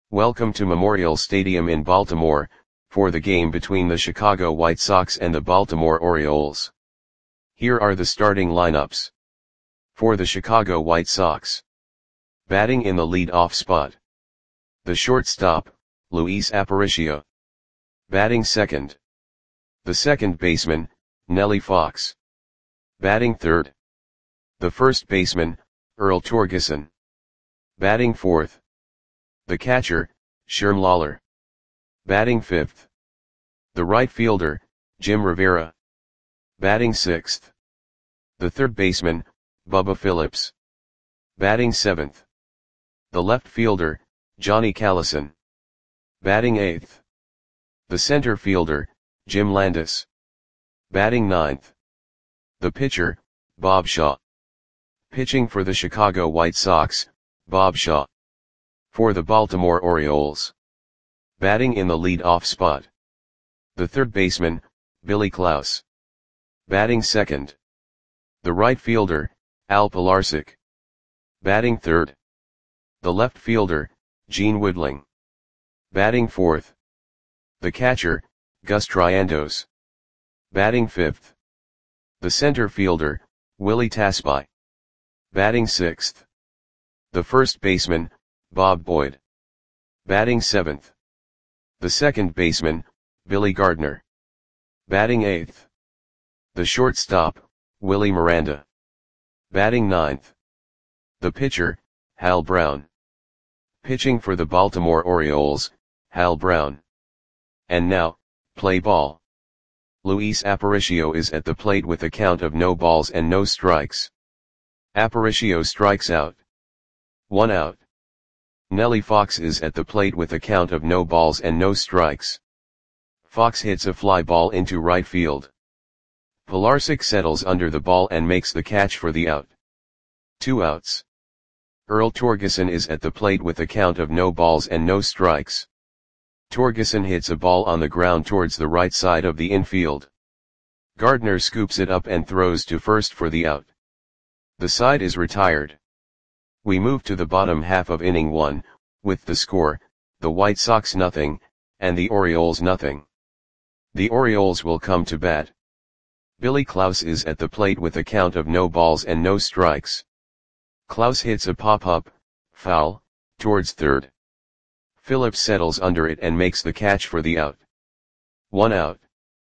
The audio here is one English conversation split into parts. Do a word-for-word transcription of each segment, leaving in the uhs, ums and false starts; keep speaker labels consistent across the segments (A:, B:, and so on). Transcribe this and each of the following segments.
A: Welcome to Memorial Stadium in Baltimore, for the game between the Chicago White Sox and the Baltimore Orioles. Here are the starting lineups. For the Chicago White Sox. Batting in the lead-off spot. The shortstop, Luis Aparicio. Batting second. The second baseman, Nellie Fox. Batting third. The first baseman, Earl Torgeson. Batting fourth. The catcher, Sherm Lollar. Batting fifth. The right fielder, Jim Rivera. Batting sixth. The third baseman, Bubba Phillips. Batting seventh. The left fielder, Johnny Callison. Batting eighth. The center fielder, Jim Landis. Batting ninth. The pitcher, Bob Shaw. Pitching for the Chicago White Sox, Bob Shaw. For the Baltimore Orioles. Batting in the lead-off spot. The third baseman, Billy Klaus. Batting second. The right fielder, Al Pilarczyk. Batting third. The left fielder, Gene Woodling. Batting fourth. The catcher, Gus Triandos. Batting fifth. The center fielder, Willie Tasby. Batting sixth. The first baseman, Bob Boyd. Batting seventh. The second baseman, Billy Gardner. Batting eighth. The shortstop, Willie Miranda. Batting ninth. The pitcher, Hal Brown. Pitching for the Baltimore Orioles, Hal Brown. And now, play ball. Luis Aparicio is at the plate with a count of no balls and no strikes. Aparicio strikes out. One out. Nellie Fox is at the plate with a count of no balls and no strikes. Fox hits a fly ball into right field. Pilarczyk settles under the ball and makes the catch for the out. Two outs. Earl Torgeson is at the plate with a count of no balls and no strikes. Torgeson hits a ball on the ground towards the right side of the infield. Gardner scoops it up and throws to first for the out. The side is retired. We move to the bottom half of inning one, with the score, the White Sox nothing, and the Orioles nothing. The Orioles will come to bat. Billy Klaus is at the plate with a count of no balls and no strikes. Klaus hits a pop-up, foul, towards third. Phillips settles under it and makes the catch for the out. One out.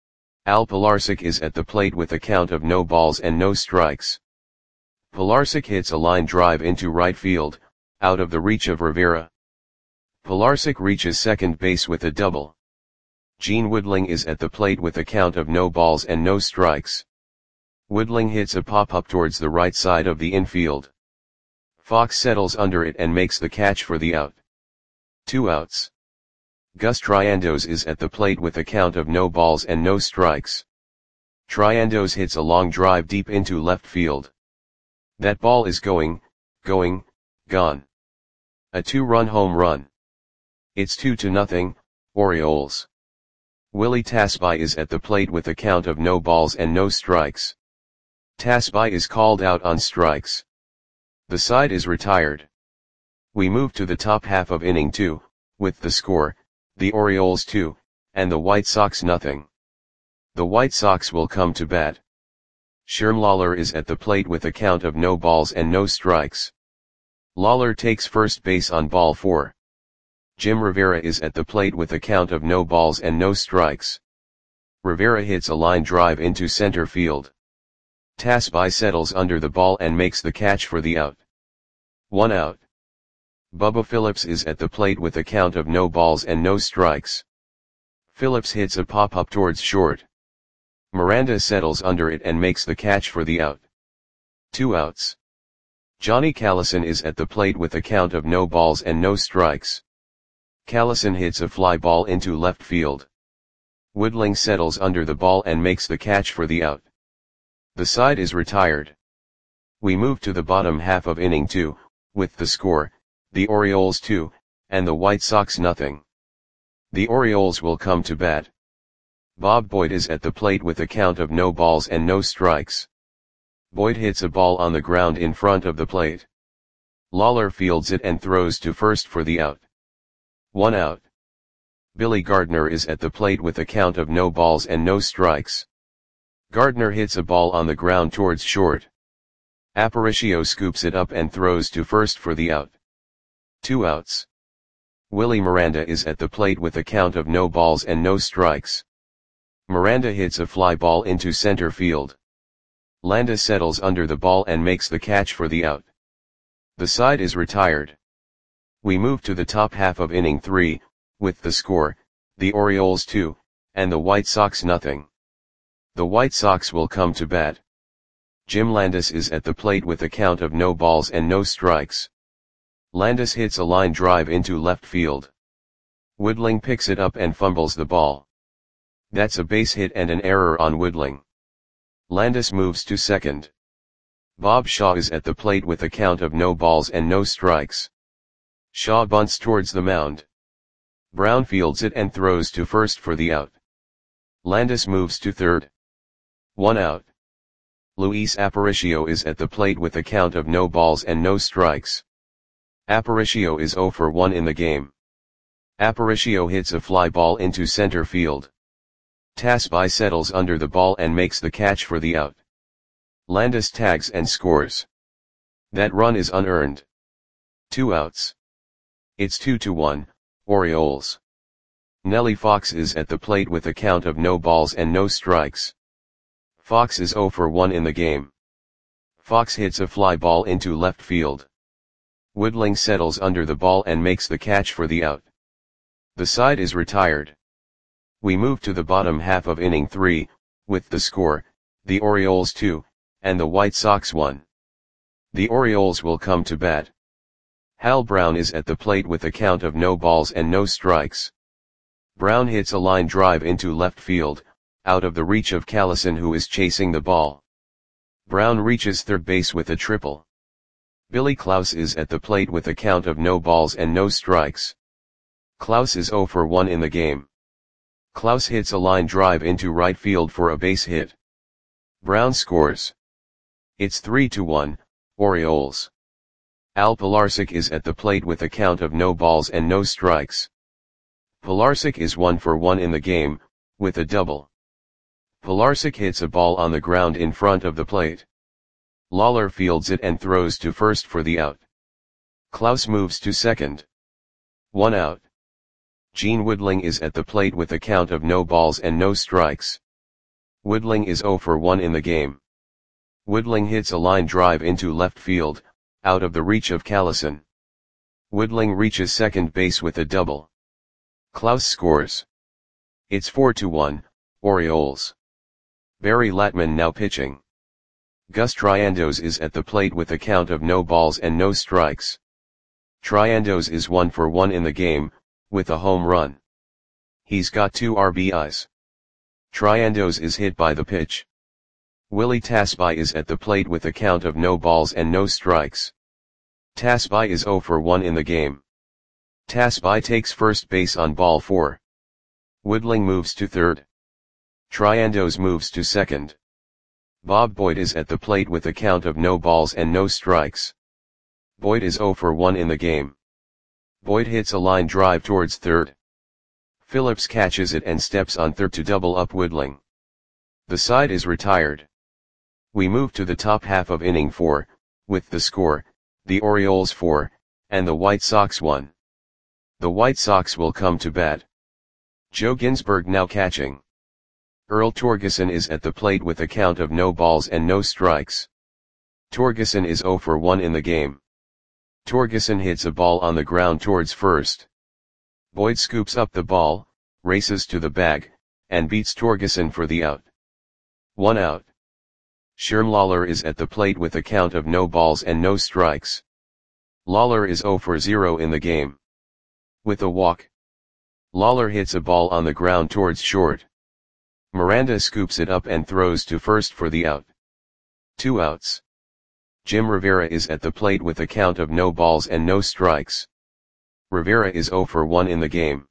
A: Al Pilarczyk is at the plate with a count of no balls and no strikes. Pilarczyk hits a line drive into right field, out of the reach of Rivera. Pilarczyk reaches second base with a double. Gene Woodling is at the plate with a count of no balls and no strikes. Woodling hits a pop-up towards the right side of the infield. Fox settles under it and makes the catch for the out. Two outs. Gus Triandos is at the plate with a count of no balls and no strikes. Triandos hits a long drive deep into left field. That ball is going, going, gone. A two-run home run. It's two to nothing, Orioles. Willie Tasby is at the plate with a count of no balls and no strikes. Tasby is called out on strikes. The side is retired. We move to the top half of inning two, with the score, the Orioles two, and the White Sox nothing. The White Sox will come to bat. Sherm Lollar is at the plate with a count of no balls and no strikes. Lollar takes first base on ball four. Jim Rivera is at the plate with a count of no balls and no strikes. Rivera hits a line drive into center field. Tasby settles under the ball and makes the catch for the out. One out. Bubba Phillips is at the plate with a count of no balls and no strikes. Phillips hits a pop-up towards short. Miranda settles under it and makes the catch for the out. Two outs. Johnny Callison is at the plate with a count of no balls and no strikes. Callison hits a fly ball into left field. Woodling settles under the ball and makes the catch for the out. The side is retired. We move to the bottom half of inning two, with the score, the Orioles two, and the White Sox nothing. The Orioles will come to bat. Bob Boyd is at the plate with a count of no balls and no strikes. Boyd hits a ball on the ground in front of the plate. Lollar fields it and throws to first for the out. One out. Billy Gardner is at the plate with a count of no balls and no strikes. Gardner hits a ball on the ground towards short. Aparicio scoops it up and throws to first for the out. Two outs. Willie Miranda is at the plate with a count of no balls and no strikes. Miranda hits a fly ball into center field. Landa settles under the ball and makes the catch for the out. The side is retired. We move to the top half of inning three, with the score, the Orioles two, and the White Sox nothing. The White Sox will come to bat. Jim Landis is at the plate with a count of no balls and no strikes. Landis hits a line drive into left field. Woodling picks it up and fumbles the ball. That's a base hit and an error on Woodling. Landis moves to second. Bob Shaw is at the plate with a count of no balls and no strikes. Shaw bunts towards the mound. Brown fields it and throws to first for the out. Landis moves to third. One out. Luis Aparicio is at the plate with a count of no balls and no strikes. Aparicio is zero for one in the game. Aparicio hits a fly ball into center field. Tasby settles under the ball and makes the catch for the out. Landis tags and scores. That run is unearned. Two outs. It's two to one, Orioles. Nellie Fox is at the plate with a count of no balls and no strikes. Fox is zero for one in the game. Fox hits a fly ball into left field. Woodling settles under the ball and makes the catch for the out. The side is retired. We move to the bottom half of inning three, with the score, the Orioles two, and the White Sox one. The Orioles will come to bat. Hal Brown is at the plate with a count of no balls and no strikes. Brown hits a line drive into left field, out of the reach of Callison, who is chasing the ball. Brown reaches third base with a triple. Billy Klaus is at the plate with a count of no balls and no strikes. Klaus is zero for one in the game. Klaus hits a line drive into right field for a base hit. Brown scores. It's three to one, Orioles. Al Pilarczyk is at the plate with a count of no balls and no strikes. Pilarczyk is one for one in the game, with a double. Pilarczyk hits a ball on the ground in front of the plate. Lawler fields it and throws to first for the out. Klaus moves to second. One out. Gene Woodling is at the plate with a count of no balls and no strikes. Woodling is zero for one in the game. Woodling hits a line drive into left field, out of the reach of Callison. Woodling reaches second base with a double. Klaus scores. It's four to one, Orioles. Barry Latman now pitching. Gus Triandos is at the plate with a count of no balls and no strikes. Triandos is one for one in the game, with a home run. He's got two R B Is. Triandos is hit by the pitch. Willie Tasby is at the plate with a count of no balls and no strikes. Tasby is zero for one in the game. Tasby takes first base on ball four. Woodling moves to third. Triandos moves to second. Bob Boyd is at the plate with a count of no balls and no strikes. Boyd is zero for one in the game. Boyd hits a line drive towards third. Phillips catches it and steps on third to double up Woodling. The side is retired. We move to the top half of inning four, with the score, the Orioles four, and the White Sox one. The White Sox will come to bat. Joe Ginsberg now catching. Earl Torgeson is at the plate with a count of no balls and no strikes. Torgeson is zero for one in the game. Torgeson hits a ball on the ground towards first. Boyd scoops up the ball, races to the bag, and beats Torgeson for the out. One out. Sherm Lawler is at the plate with a count of no balls and no strikes. Lawler is zero for zero in the game. With a walk. Lawler hits a ball on the ground towards short. Miranda scoops it up and throws to first for the out. Two outs. Jim Rivera is at the plate with a count of no balls and no strikes. Rivera is zero for one in the game.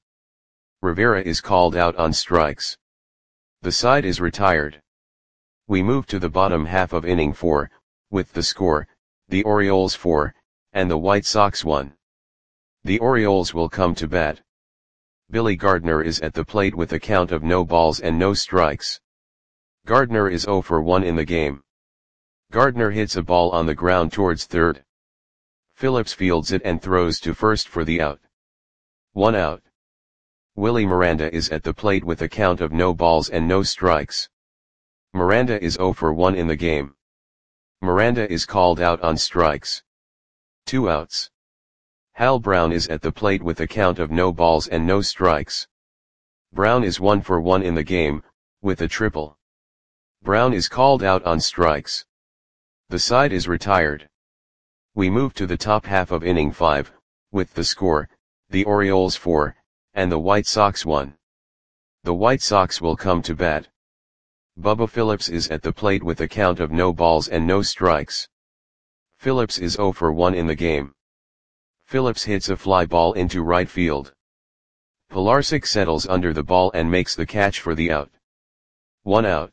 A: Rivera is called out on strikes. The side is retired. We move to the bottom half of inning four, with the score, the Orioles four, and the White Sox one. The Orioles will come to bat. Billy Gardner is at the plate with a count of no balls and no strikes. Gardner is zero for one in the game. Gardner hits a ball on the ground towards third. Phillips fields it and throws to first for the out. One out. Willie Miranda is at the plate with a count of no balls and no strikes. Miranda is zero for one in the game. Miranda is called out on strikes. Two outs. Hal Brown is at the plate with a count of no balls and no strikes. Brown is one for one in the game, with a triple. Brown is called out on strikes. The side is retired. We move to the top half of inning five, with the score, the Orioles four, and the White Sox one. The White Sox will come to bat. Bubba Phillips is at the plate with a count of no balls and no strikes. Phillips is zero for one in the game. Phillips hits a fly ball into right field. Pilarczyk settles under the ball and makes the catch for the out. One out.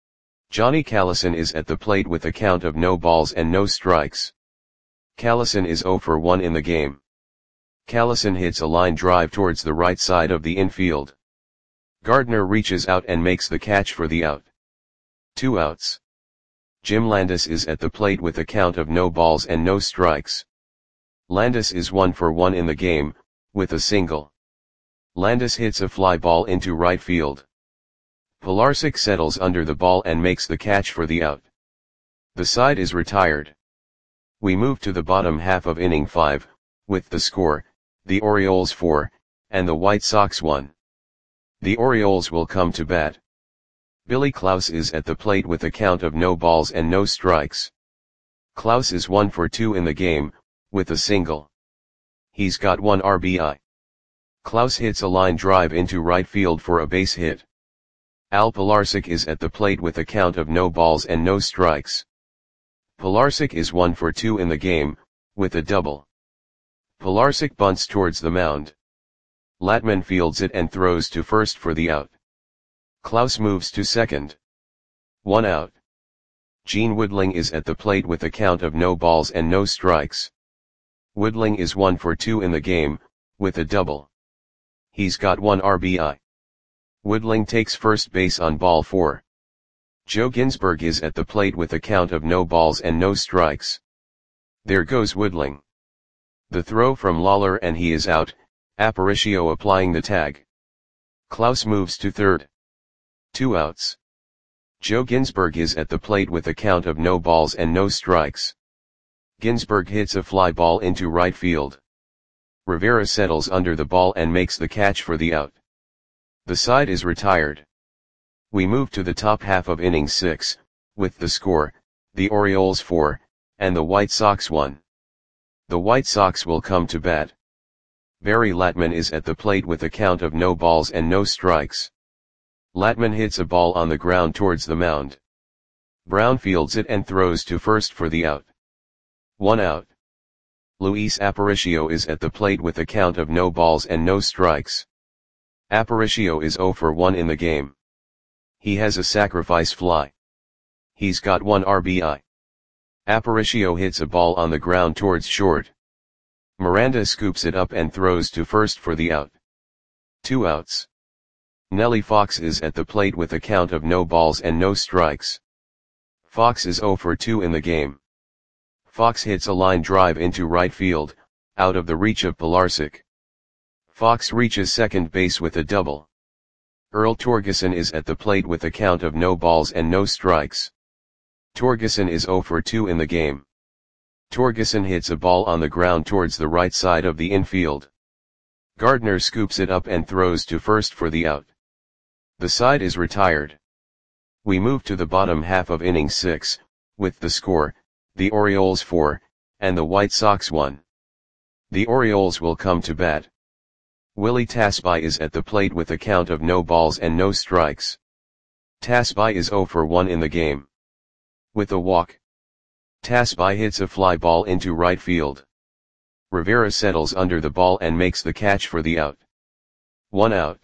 A: Johnny Callison is at the plate with a count of no balls and no strikes. Callison is zero for one in the game. Callison hits a line drive towards the right side of the infield. Gardner reaches out and makes the catch for the out. Two outs. Jim Landis is at the plate with a count of no balls and no strikes. Landis is one for one in the game, with a single. Landis hits a fly ball into right field. Pilarczyk settles under the ball and makes the catch for the out. The side is retired. We move to the bottom half of inning five, with the score, the Orioles four, and the White Sox one. The Orioles will come to bat. Billy Klaus is at the plate with a count of no balls and no strikes. Klaus is one for two in the game, with a single. He's got one R B I. Klaus hits a line drive into right field for a base hit. Al Pilarczyk is at the plate with a count of no balls and no strikes. Pilarczyk is one for two in the game, with a double. Pilarczyk bunts towards the mound. Latman fields it and throws to first for the out. Klaus moves to second. One out. Gene Woodling is at the plate with a count of no balls and no strikes. Woodling is one for two in the game, with a double. He's got one R B I. Woodling takes first base on ball four. Joe Ginsberg is at the plate with a count of no balls and no strikes. There goes Woodling. The throw from Lawler and he is out, Aparicio applying the tag. Klaus moves to third. Two outs. Joe Ginsberg is at the plate with a count of no balls and no strikes. Ginsberg hits a fly ball into right field. Rivera settles under the ball and makes the catch for the out. The side is retired. We move to the top half of inning six, with the score, the Orioles four, and the White Sox one. The White Sox will come to bat. Barry Latman is at the plate with a count of no balls and no strikes. Latman hits a ball on the ground towards the mound. Brown fields it and throws to first for the out. One out. Luis Aparicio is at the plate with a count of no balls and no strikes. Aparicio is zero for one in the game. He has a sacrifice fly. He's got one R B I. Aparicio hits a ball on the ground towards short. Miranda scoops it up and throws to first for the out. Two outs. Nellie Fox is at the plate with a count of no balls and no strikes. Fox is zero for two in the game. Fox hits a line drive into right field, out of the reach of Pilarczyk. Fox reaches second base with a double. Earl Torgeson is at the plate with a count of no balls and no strikes. Torgeson is zero for two in the game. Torgeson hits a ball on the ground towards the right side of the infield. Gardner scoops it up and throws to first for the out. The side is retired. We move to the bottom half of inning six, with the score, the Orioles four, and the White Sox one. The Orioles will come to bat. Willie Tasby is at the plate with a count of no balls and no strikes. Tasby is zero for one in the game. With a walk. Tasby hits a fly ball into right field. Rivera settles under the ball and makes the catch for the out. One out.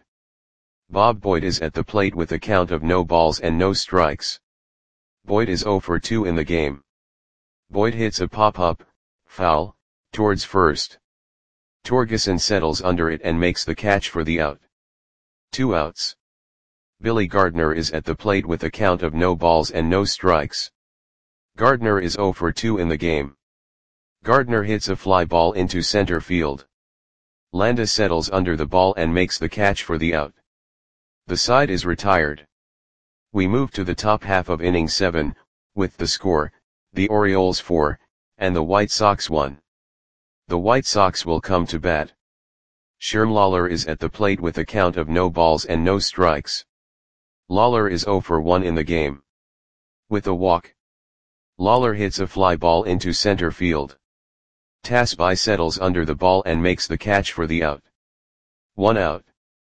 A: Bob Boyd is at the plate with a count of no balls and no strikes. Boyd is zero for two in the game. Boyd hits a pop-up, foul, towards first. Torgerson settles under it and makes the catch for the out. Two outs. Billy Gardner is at the plate with a count of no balls and no strikes. Gardner is oh for two in the game. Gardner hits a fly ball into center field. Landis settles under the ball and makes the catch for the out. The side is retired. We move to the top half of inning seven, with the score, the Orioles four, and the White Sox one. The White Sox will come to bat. Sherm Lawler is at the plate with a count of no balls and no strikes. Lawler is oh for one in the game. With a walk, Lawler hits a fly ball into center field. Tasby settles under the ball and makes the catch for the out. One out.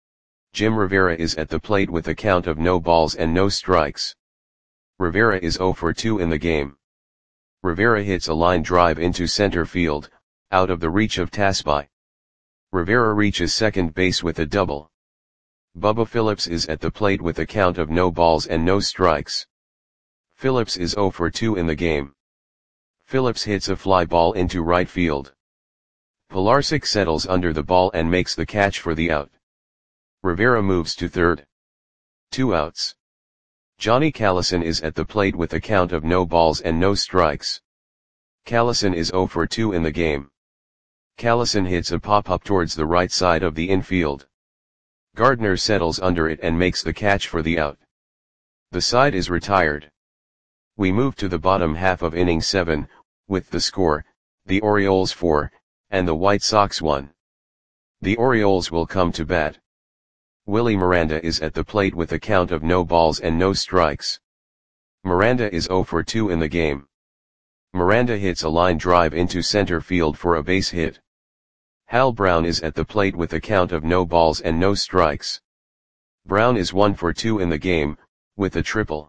A: Jim Rivera is at the plate with a count of no balls and no strikes. Rivera is oh for two in the game. Rivera hits a line drive into center field, out of the reach of Tasby. Rivera reaches second base with a double. Bubba Phillips is at the plate with a count of no balls and no strikes. Phillips is oh for two in the game. Phillips hits a fly ball into right field. Pilarczyk settles under the ball and makes the catch for the out. Rivera moves to third. Two outs. Johnny Callison is at the plate with a count of no balls and no strikes. Callison is oh for two in the game. Callison hits a pop-up towards the right side of the infield. Gardner settles under it and makes the catch for the out. The side is retired. We move to the bottom half of inning seven, with the score, the Orioles four, and the White Sox one. The Orioles will come to bat. Willie Miranda is at the plate with a count of no balls and no strikes. Miranda is oh for two in the game. Miranda hits a line drive into center field for a base hit. Hal Brown is at the plate with a count of no balls and no strikes. Brown is one for two in the game, with a triple.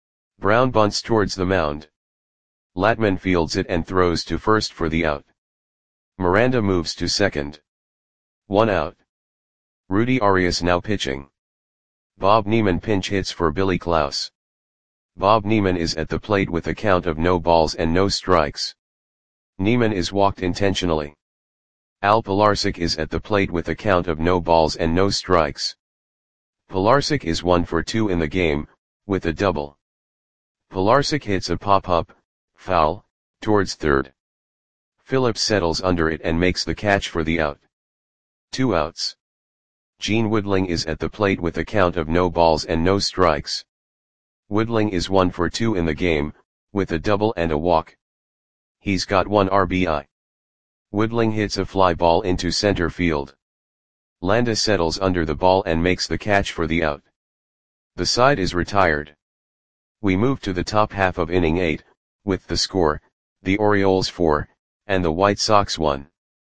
A: Brown bunts towards the mound. Latman fields it and throws to first for the out. Miranda moves to second. One out. Rudy Arias now pitching. Bob Neiman pinch hits for Billy Klaus. Bob Neiman is at the plate with a count of no balls and no strikes. Neiman is walked intentionally. Al Pilarczyk is at the plate with a count of no balls and no strikes. Pilarczyk is one for two in the game, with a double. Pilarczyk hits a pop-up, foul, towards third. Phillips settles under it and makes the catch for the out. Two outs. Gene Woodling is at the plate with a count of no balls and no strikes. Woodling is one for two in the game, with a double and a walk. He's got one R B I. Woodling hits a fly ball into center field. Landis settles under the ball and makes the catch for the out. The side is retired. We move to the top half of inning eight, with the score, the Orioles four, and the White Sox one.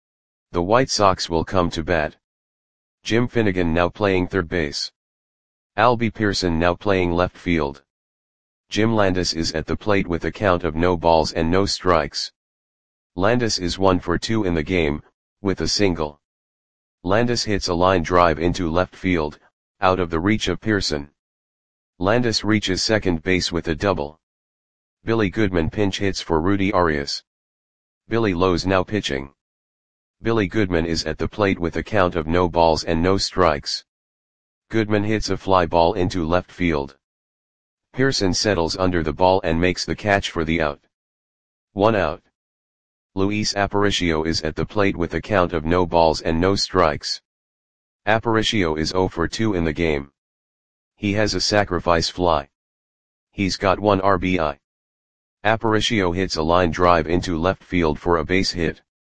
A: The White Sox will come to bat. Jim Finnegan now playing third base. Albie Pearson now playing left field. Jim Landis is at the plate with a count of no balls and no strikes. Landis is one for two in the game, with a single. Landis hits a line drive into left field, out of the reach of Pearson. Landis reaches second base with a double. Billy Goodman pinch hits for Rudy Arias. Billy Lowe's now pitching. Billy Goodman is at the plate with a count of no balls and no strikes. Goodman hits a fly ball into left field. Pearson settles under the ball and makes the catch for the out. One out. Luis Aparicio is at the plate with a count of no balls and no strikes. Aparicio is oh for two in the game. He has a sacrifice fly. He's got one R B I. Aparicio hits a line drive into left field for a base hit.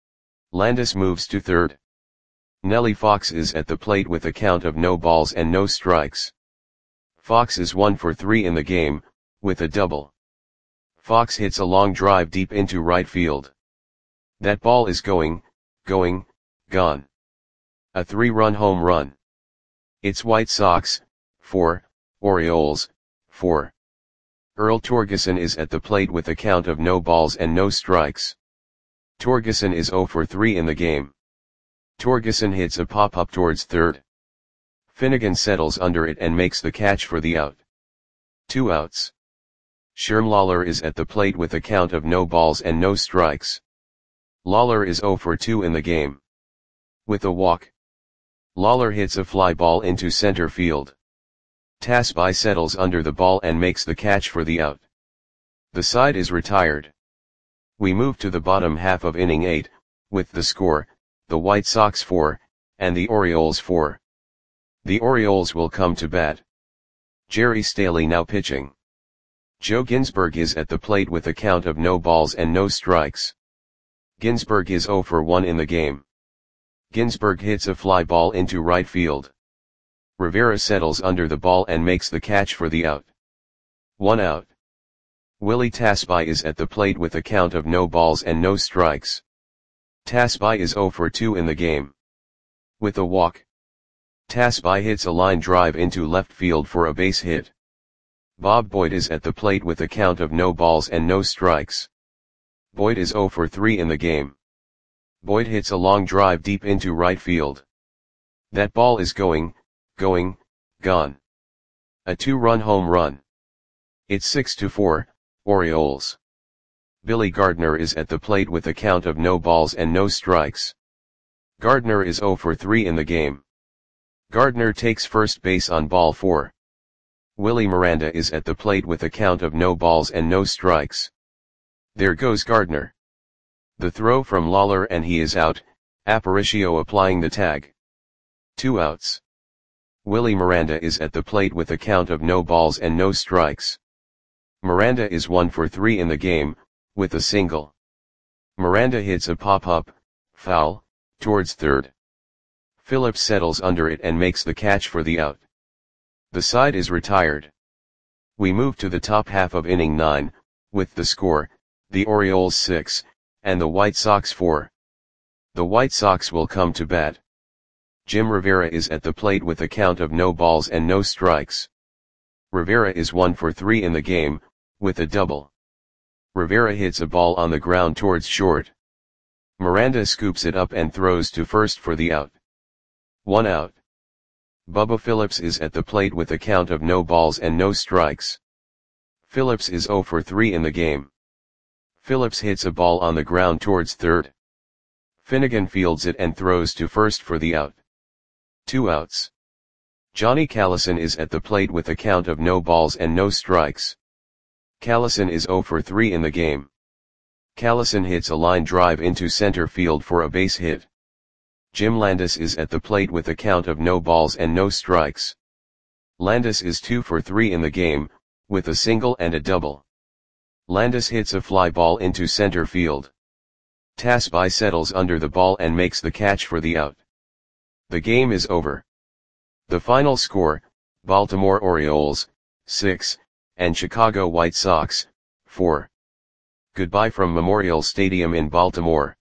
A: Landis moves to third. Nellie Fox is at the plate with a count of no balls and no strikes. Fox is one for three in the game, with a double. Fox hits a long drive deep into right field. That ball is going, going, gone. A three-run home run. It's White Sox, four, Orioles, four. Earl Torgerson is at the plate with a count of no balls and no strikes. Torgerson is oh for three in the game. Torgerson hits a pop-up towards third. Finnegan settles under it and makes the catch for the out. Two outs. Sherm Lawler is at the plate with a count of no balls and no strikes. Lawler is oh for two in the game. With a walk, Lawler hits a fly ball into center field. Tasby settles under the ball and makes the catch for the out. The side is retired. We move to the bottom half of inning eight, with the score, the White Sox four, and the Orioles four. The Orioles will come to bat. Jerry Staley now pitching. Joe Ginsberg is at the plate with a count of no balls and no strikes. Ginsberg is oh for one in the game. Ginsberg hits a fly ball into right field. Rivera settles under the ball and makes the catch for the out. One out. Willie Tasby is at the plate with a count of no balls and no strikes. Tasby is oh for two in the game. With a walk, Tasby hits a line drive into left field for a base hit. Bob Boyd is at the plate with a count of no balls and no strikes. Boyd is oh for three in the game. Boyd hits a long drive deep into right field. That ball is going, going, gone. A two-run home run. It's six to four, Orioles. Billy Gardner is at the plate with a count of no balls and no strikes. Gardner is oh for three in the game. Gardner takes first base on ball four. Willie Miranda is at the plate with a count of no balls and no strikes. There goes Gardner. The throw from Lawler and he is out, Aparicio applying the tag. Two outs. Willie Miranda is at the plate with a count of no balls and no strikes. Miranda is one for three in the game, with a single. Miranda hits a pop-up, foul, towards third. Phillips settles under it and makes the catch for the out. The side is retired. We move to the top half of inning nine, with the score, the Orioles six, and the White Sox four. The White Sox will come to bat. Jim Rivera is at the plate with a count of no balls and no strikes. Rivera is one for three in the game, with a double. Rivera hits a ball on the ground towards short. Miranda scoops it up and throws to first for the out. One out. Bubba Phillips is at the plate with a count of no balls and no strikes. Phillips is oh for three in the game. Phillips hits a ball on the ground towards third. Finnegan fields it and throws to first for the out. Two outs. Johnny Callison is at the plate with a count of no balls and no strikes. Callison is oh for three in the game. Callison hits a line drive into center field for a base hit. Jim Landis is at the plate with a count of no balls and no strikes. Landis is two for three in the game, with a single and a double. Landis hits a fly ball into center field. Tasby settles under the ball and makes the catch for the out. The game is over. The final score, Baltimore Orioles, six, and Chicago White Sox, four. Goodbye from Memorial Stadium in Baltimore.